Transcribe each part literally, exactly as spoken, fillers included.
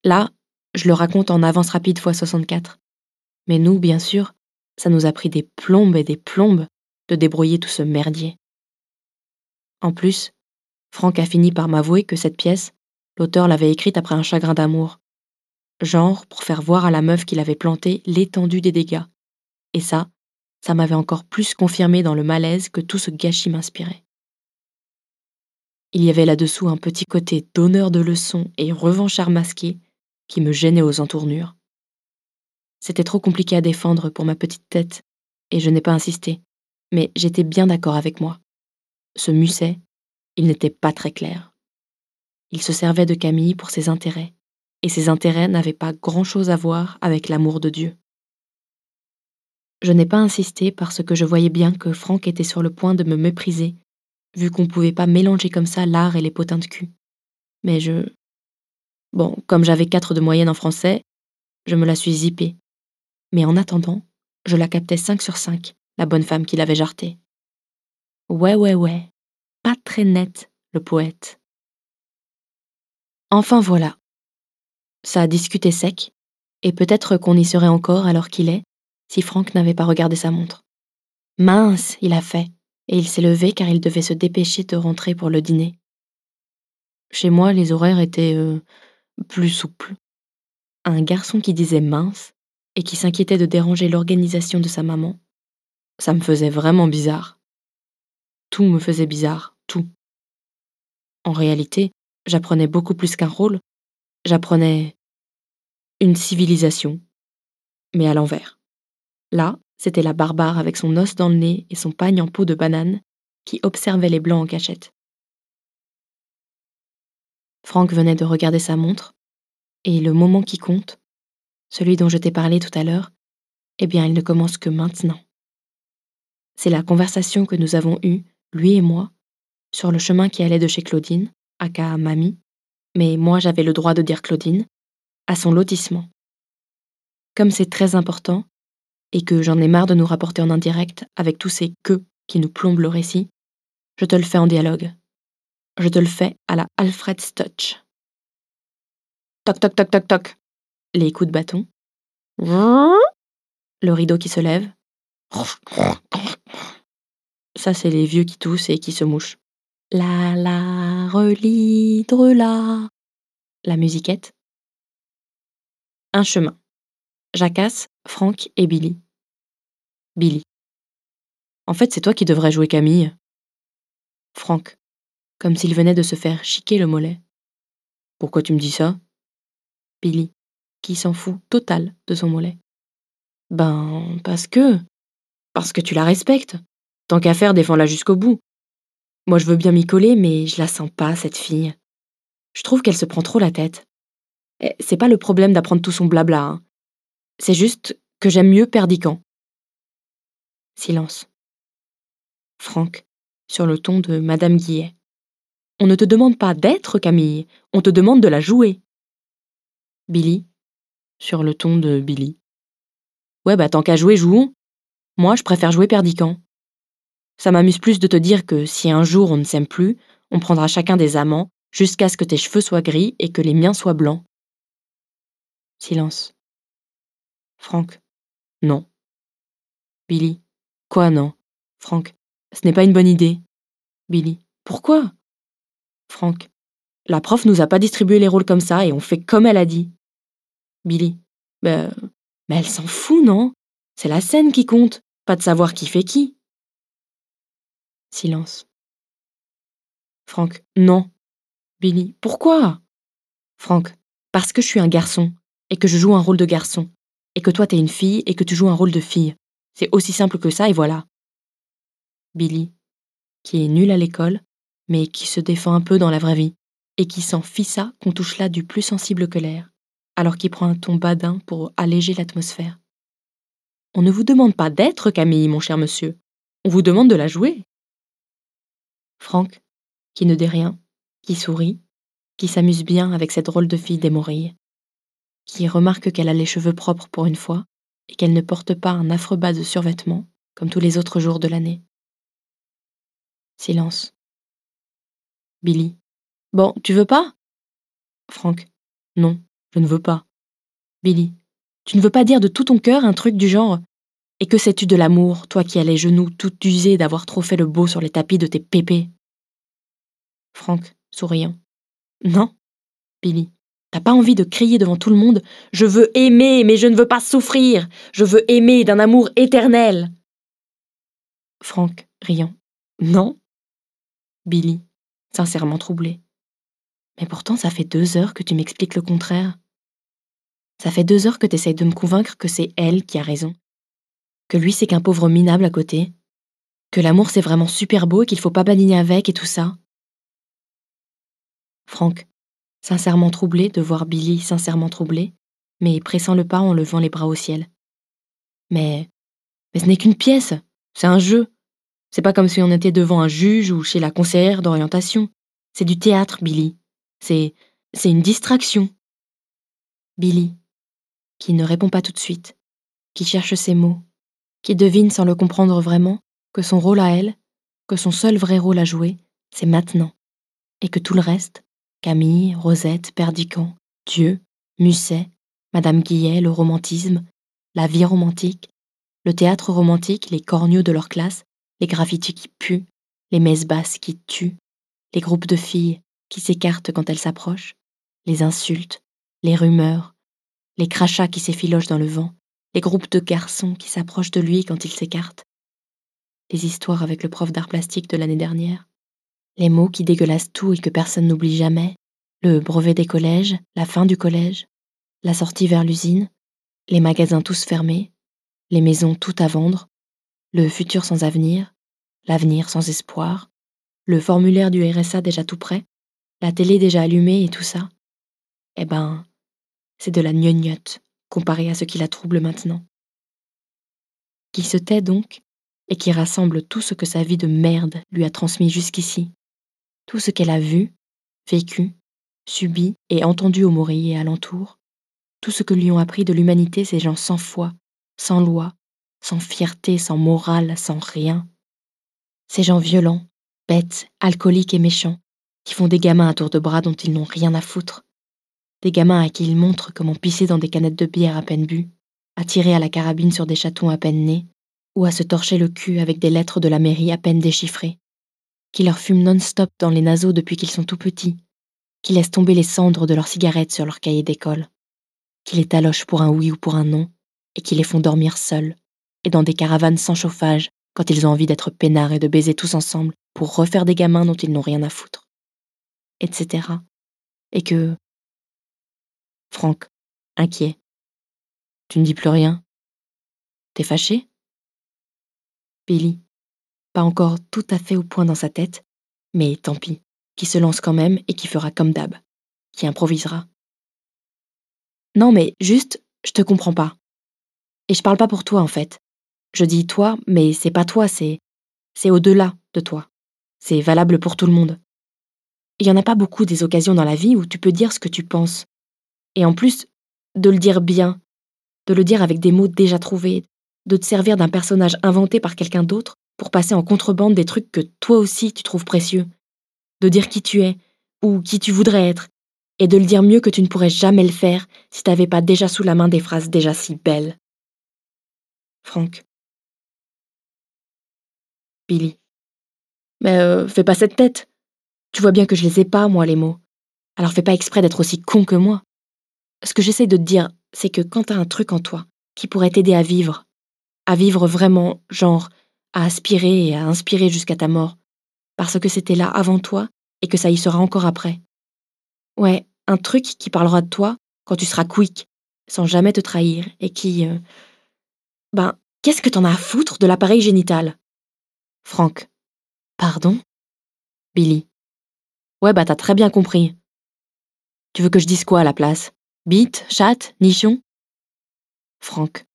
Là, je le raconte en avance rapide fois soixante-quatre. Mais nous, bien sûr, ça nous a pris des plombes et des plombes de débrouiller tout ce merdier. En plus, Franck a fini par m'avouer que cette pièce, l'auteur l'avait écrite après un chagrin d'amour. Genre pour faire voir à la meuf qu'il avait planté l'étendue des dégâts. Et ça, ça m'avait encore plus confirmé dans le malaise que tout ce gâchis m'inspirait. Il y avait là-dessous un petit côté donneur de leçons et revanchard masqué qui me gênait aux entournures. C'était trop compliqué à défendre pour ma petite tête, et je n'ai pas insisté, mais j'étais bien d'accord avec moi. Ce Musset, il n'était pas très clair. Il se servait de Camille pour ses intérêts, et ses intérêts n'avaient pas grand-chose à voir avec l'amour de Dieu. Je n'ai pas insisté parce que je voyais bien que Franck était sur le point de me mépriser, vu qu'on pouvait pas mélanger comme ça l'art et les potins de cul. Mais je... Bon, comme j'avais quatre de moyenne en français, je me la suis zippée. Mais en attendant, je la captais cinq sur cinq, la bonne femme qui l'avait jartée. Ouais, ouais, ouais, pas très net, le poète. Enfin voilà. Ça a discuté sec, et peut-être qu'on y serait encore à l'heure qu'il est, si Franck n'avait pas regardé sa montre. Mince, il a fait, et il s'est levé car il devait se dépêcher de rentrer pour le dîner. Chez moi, les horaires étaient euh, plus souples. Un garçon qui disait mince et qui s'inquiétait de déranger l'organisation de sa maman, ça me faisait vraiment bizarre. Tout me faisait bizarre, tout. En réalité, j'apprenais beaucoup plus qu'un rôle, j'apprenais une civilisation, mais à l'envers. Là, c'était la barbare avec son os dans le nez et son pagne en peau de banane qui observait les blancs en cachette. Franck venait de regarder sa montre, et le moment qui compte, celui dont je t'ai parlé tout à l'heure, eh bien, il ne commence que maintenant. C'est la conversation que nous avons eue, lui et moi, sur le chemin qui allait de chez Claudine, aka Mamie, mais moi j'avais le droit de dire Claudine, à son lotissement. Comme c'est très important, et que j'en ai marre de nous rapporter en indirect avec tous ces « que » qui nous plombent le récit, je te le fais en dialogue. Je te le fais à la Alfred Stutch. Toc toc toc toc toc. Les coups de bâton. Le rideau qui se lève. Ça, c'est les vieux qui toussent et qui se mouchent. La la relidre la. La musiquette. Un chemin. Jacasse, Franck et Billy. Billy. En fait, c'est toi qui devrais jouer Camille. Franck. Comme s'il venait de se faire chiquer le mollet. Pourquoi tu me dis ça? Billy, qui s'en fout total de son mollet. Ben, parce que... Parce que tu la respectes. Tant qu'à faire, défends-la jusqu'au bout. Moi, je veux bien m'y coller, mais je la sens pas, cette fille. Je trouve qu'elle se prend trop la tête. Et c'est pas le problème d'apprendre tout son blabla, hein. C'est juste que j'aime mieux Perdican. Silence. Franck, sur le ton de Madame Guillet. On ne te demande pas d'être Camille, on te demande de la jouer. Billy, sur le ton de Billy. Ouais, bah tant qu'à jouer, jouons. Moi, je préfère jouer Perdican. Ça m'amuse plus de te dire que si un jour on ne s'aime plus, on prendra chacun des amants jusqu'à ce que tes cheveux soient gris et que les miens soient blancs. Silence. Franck. Non. Billy. Quoi, non? Franck. Ce n'est pas une bonne idée. Billy. Pourquoi? Franck. La prof nous a pas distribué les rôles comme ça et on fait comme elle a dit. Billy. Bah, mais elle s'en fout, non? C'est la scène qui compte, pas de savoir qui fait qui. Silence. Franck. Non. Billy. Pourquoi? Franck. Parce que je suis un garçon, et que je joue un rôle de garçon, et que toi t'es une fille et que tu joues un rôle de fille. C'est aussi simple que ça et voilà. Billy, qui est nul à l'école, mais qui se défend un peu dans la vraie vie, et qui s'en fissa qu'on touche là du plus sensible que l'air, alors qu'il prend un ton badin pour alléger l'atmosphère. On ne vous demande pas d'être Camille, mon cher monsieur. On vous demande de la jouer. Franck, qui ne dit rien, qui sourit, qui s'amuse bien avec cette drôle de fille d'Hémorrhille, qui remarque qu'elle a les cheveux propres pour une fois et qu'elle ne porte pas un affreux bas de survêtement comme tous les autres jours de l'année. Silence. Billy. Bon, tu veux pas? Franck. Non, Je ne veux pas. Billy, tu ne veux pas dire de tout ton cœur un truc du genre « Et que sais-tu de l'amour, toi qui as les genoux tout usés d'avoir trop fait le beau sur les tapis de tes pépés ?» Franck, souriant. Non, Billy. T'as pas envie de crier devant tout le monde « Je veux aimer, mais je ne veux pas souffrir. Je veux aimer d'un amour éternel. » Franck, riant. Non. Billy, sincèrement troublé. Mais pourtant, ça fait deux heures que tu m'expliques le contraire. Ça fait deux heures que t'essayes de me convaincre que c'est elle qui a raison. Que lui, c'est qu'un pauvre minable à côté. Que l'amour, c'est vraiment super beau et qu'il faut pas badiner avec et tout ça. Franck, sincèrement troublé de voir Billy sincèrement troublé, mais pressant le pas en levant les bras au ciel. Mais, mais ce n'est qu'une pièce, c'est un jeu. C'est pas comme si on était devant un juge ou chez la conseillère d'orientation. C'est du théâtre, Billy. C'est, c'est une distraction. Billy, qui ne répond pas tout de suite, qui cherche ses mots, qui devine sans le comprendre vraiment que son rôle à elle, que son seul vrai rôle à jouer, c'est maintenant, et que tout le reste, Camille, Rosette, Perdican, Dieu, Musset, Madame Guillet, le romantisme, la vie romantique, le théâtre romantique, les corneaux de leur classe, les graffitis qui puent, les messes basses qui tuent, les groupes de filles qui s'écartent quand elles s'approchent, les insultes, les rumeurs, les crachats qui s'effilochent dans le vent, les groupes de garçons qui s'approchent de lui quand il s'écarte, les histoires avec le prof d'art plastique de l'année dernière, les mots qui dégueulassent tout et que personne n'oublie jamais, le brevet des collèges, la fin du collège, la sortie vers l'usine, les magasins tous fermés, les maisons toutes à vendre, le futur sans avenir, l'avenir sans espoir, le formulaire du R S A déjà tout prêt, la télé déjà allumée et tout ça. Eh ben, c'est de la gnognotte comparé à ce qui la trouble maintenant. Qui se tait donc et qui rassemble tout ce que sa vie de merde lui a transmis jusqu'ici, tout ce qu'elle a vu, vécu, subi et entendu au Morille et alentour, tout ce que lui ont appris de l'humanité ces gens sans foi, sans loi, sans fierté, sans morale, sans rien. Ces gens violents, bêtes, alcooliques et méchants, qui font des gamins à tour de bras dont ils n'ont rien à foutre. Des gamins à qui ils montrent comment pisser dans des canettes de bière à peine bues, à tirer à la carabine sur des chatons à peine nés, ou à se torcher le cul avec des lettres de la mairie à peine déchiffrées, qui leur fument non-stop dans les naseaux depuis qu'ils sont tout petits, qui laissent tomber les cendres de leurs cigarettes sur leur cahier d'école, qui les talochent pour un oui ou pour un non, et qui les font dormir seuls, et dans des caravanes sans chauffage, quand ils ont envie d'être peinards et de baiser tous ensemble pour refaire des gamins dont ils n'ont rien à foutre, et cetera. Et que... Franck, inquiet. Tu ne dis plus rien? T'es fâché? Billy, pas encore tout à fait au point dans sa tête, mais tant pis, qui se lance quand même et qui fera comme d'hab, qui improvisera. Non mais juste, je te comprends pas. Et je parle pas pour toi en fait. Je dis toi, mais c'est pas toi, c'est... c'est au-delà de toi. C'est valable pour tout le monde. Il y en a pas beaucoup des occasions dans la vie où tu peux dire ce que tu penses. Et en plus, de le dire bien, de le dire avec des mots déjà trouvés, de te servir d'un personnage inventé par quelqu'un d'autre pour passer en contrebande des trucs que toi aussi tu trouves précieux, de dire qui tu es, ou qui tu voudrais être, et de le dire mieux que tu ne pourrais jamais le faire si t'avais pas déjà sous la main des phrases déjà si belles. Franck. Billy. Mais euh, fais pas cette tête. Tu vois bien que je les ai pas, moi, les mots. Alors fais pas exprès d'être aussi con que moi. Ce que j'essaie de te dire, c'est que quand t'as un truc en toi qui pourrait t'aider à vivre, à vivre vraiment, genre, à aspirer et à inspirer jusqu'à ta mort, parce que c'était là avant toi et que ça y sera encore après. Ouais, un truc qui parlera de toi quand tu seras quick, sans jamais te trahir, et qui... euh, Ben, qu'est-ce que t'en as à foutre de l'appareil génital? Franck. Pardon? Billy. Ouais, bah t'as très bien compris. Tu veux que je dise quoi à la place? Bite, chatte, nichon? Franck.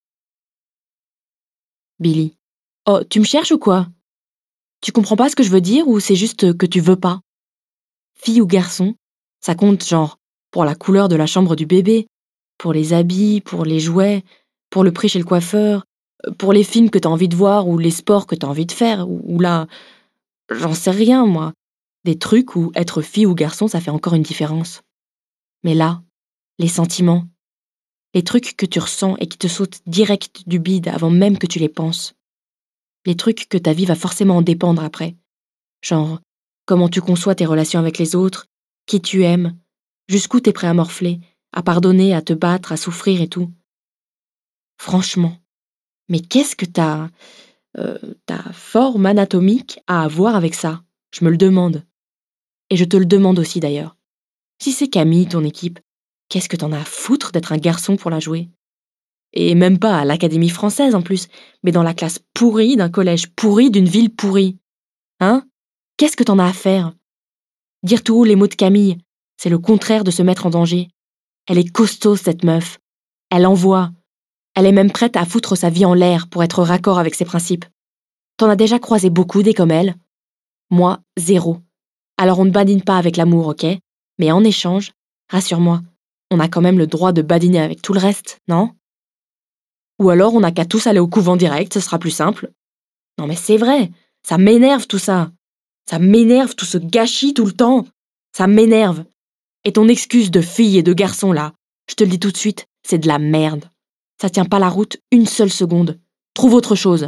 Billy. Oh, tu me cherches ou quoi? Tu comprends pas ce que je veux dire ou c'est juste que tu veux pas? Fille ou garçon, ça compte genre pour la couleur de la chambre du bébé, pour les habits, pour les jouets, pour le prix chez le coiffeur, pour les films que t'as envie de voir ou les sports que t'as envie de faire, ou, ou là, j'en sais rien moi. Des trucs où être fille ou garçon ça fait encore une différence. Mais là, les sentiments, les trucs que tu ressens et qui te sautent direct du bide avant même que tu les penses. Les trucs que ta vie va forcément en dépendre après. Genre, comment tu conçois tes relations avec les autres, qui tu aimes, jusqu'où t'es prêt à morfler, à pardonner, à te battre, à souffrir et tout. Franchement, mais qu'est-ce que ta, euh, ta forme anatomique a à voir avec ça? Je me le demande. Et je te le demande aussi d'ailleurs. Si c'est Camille, ton équipe, qu'est-ce que t'en as à foutre d'être un garçon pour la jouer? Et même pas à l'Académie française en plus, mais dans la classe pourrie d'un collège pourri d'une ville pourrie. Hein? Qu'est-ce que t'en as à faire? Dire tout haut les mots de Camille, c'est le contraire de se mettre en danger. Elle est costaud, cette meuf. Elle envoie. Elle est même prête à foutre sa vie en l'air pour être raccord avec ses principes. T'en as déjà croisé beaucoup des comme elle? Moi, zéro. Alors on ne badine pas avec l'amour, ok? Mais en échange, rassure-moi, on a quand même le droit de badiner avec tout le reste, non? Ou alors on n'a qu'à tous aller au couvent direct, ce sera plus simple. Non mais c'est vrai, ça m'énerve tout ça. Ça m'énerve tout ce gâchis tout le temps. Ça m'énerve. Et ton excuse de fille et de garçon là, je te le dis tout de suite, c'est de la merde. Ça tient pas la route une seule seconde. Trouve autre chose.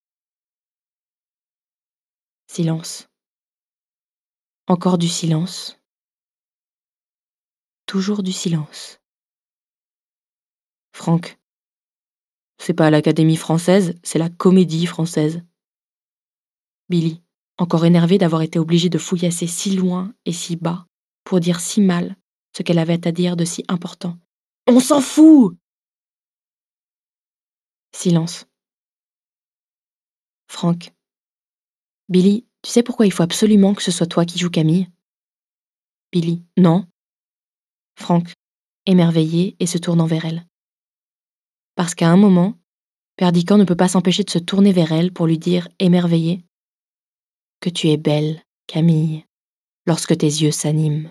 Silence. Encore du silence. Toujours du silence. Franck, c'est pas l'Académie française, c'est la Comédie française. Billy, encore énervée d'avoir été obligée de fouillasser si loin et si bas pour dire si mal ce qu'elle avait à dire de si important. On s'en fout! Silence. Franck. Billy, tu sais pourquoi il faut absolument que ce soit toi qui joues Camille? Billy. Non. Franck, émerveillé et se tournant vers elle. Parce qu'à un moment, Perdican ne peut pas s'empêcher de se tourner vers elle pour lui dire, émerveillé, que tu es belle, Camille, lorsque tes yeux s'animent.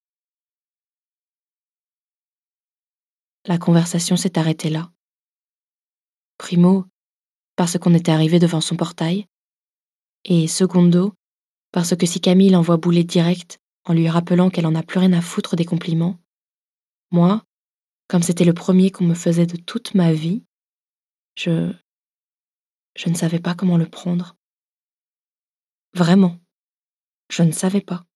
La conversation s'est arrêtée là. Primo, parce qu'on était arrivé devant son portail, et secondo, parce que si Camille l'envoie bouler direct en lui rappelant qu'elle en a plus rien à foutre des compliments, moi, comme c'était le premier qu'on me faisait de toute ma vie, je... je ne savais pas comment le prendre. Vraiment, je ne savais pas.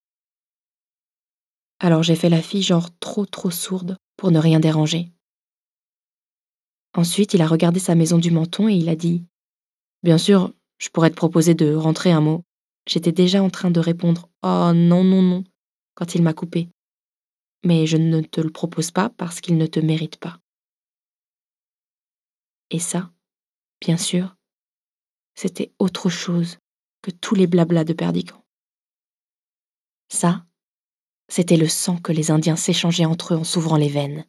Alors j'ai fait la fille genre trop trop sourde pour ne rien déranger. Ensuite, il a regardé sa maison du menton et il a dit « Bien sûr, je pourrais te proposer de rentrer un mot. » J'étais déjà en train de répondre « Oh non, non, non » quand il m'a coupé. Mais je ne te le propose pas parce qu'il ne te mérite pas. Et ça, bien sûr, c'était autre chose que tous les blablas de Perdican. Ça, c'était le sang que les Indiens s'échangeaient entre eux en s'ouvrant les veines.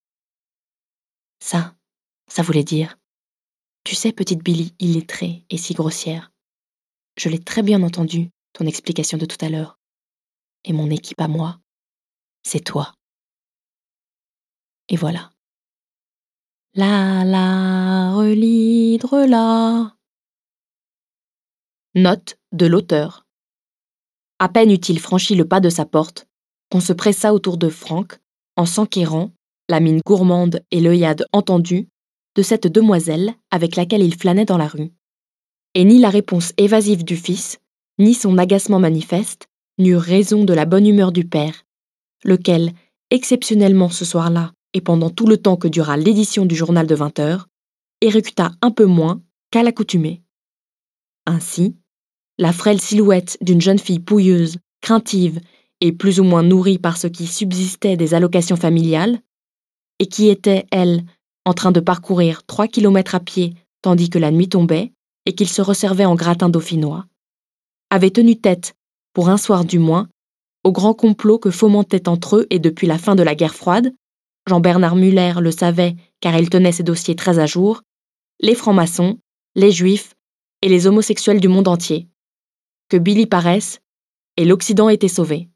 Ça, ça voulait dire « Tu sais, petite Billy illettrée et si grossière, je l'ai très bien entendu, ton explication de tout à l'heure. Et mon équipe à moi, c'est toi. » Et voilà. La la relidre la. Note de l'auteur. À peine eut-il franchi le pas de sa porte, qu'on se pressa autour de Franck, en s'enquérant, la mine gourmande et l'œillade entendue, de cette demoiselle avec laquelle il flânait dans la rue. Et ni la réponse évasive du fils, ni son agacement manifeste, n'eurent raison de la bonne humeur du père, lequel, exceptionnellement ce soir-là, et pendant tout le temps que dura l'édition du journal de vingt heures, éructa un peu moins qu'à l'accoutumée. Ainsi, la frêle silhouette d'une jeune fille pouilleuse, craintive et plus ou moins nourrie par ce qui subsistait des allocations familiales, et qui était, elle, en train de parcourir trois kilomètres à pied tandis que la nuit tombait et qu'il se resservait en gratin dauphinois, avait tenu tête, pour un soir du moins, au grand complot que fomentaient entre eux et depuis la fin de la guerre froide, Jean-Bernard Muller le savait car il tenait ses dossiers très à jour, les francs-maçons, les juifs et les homosexuels du monde entier. Que Billy paraisse, et l'Occident était sauvé.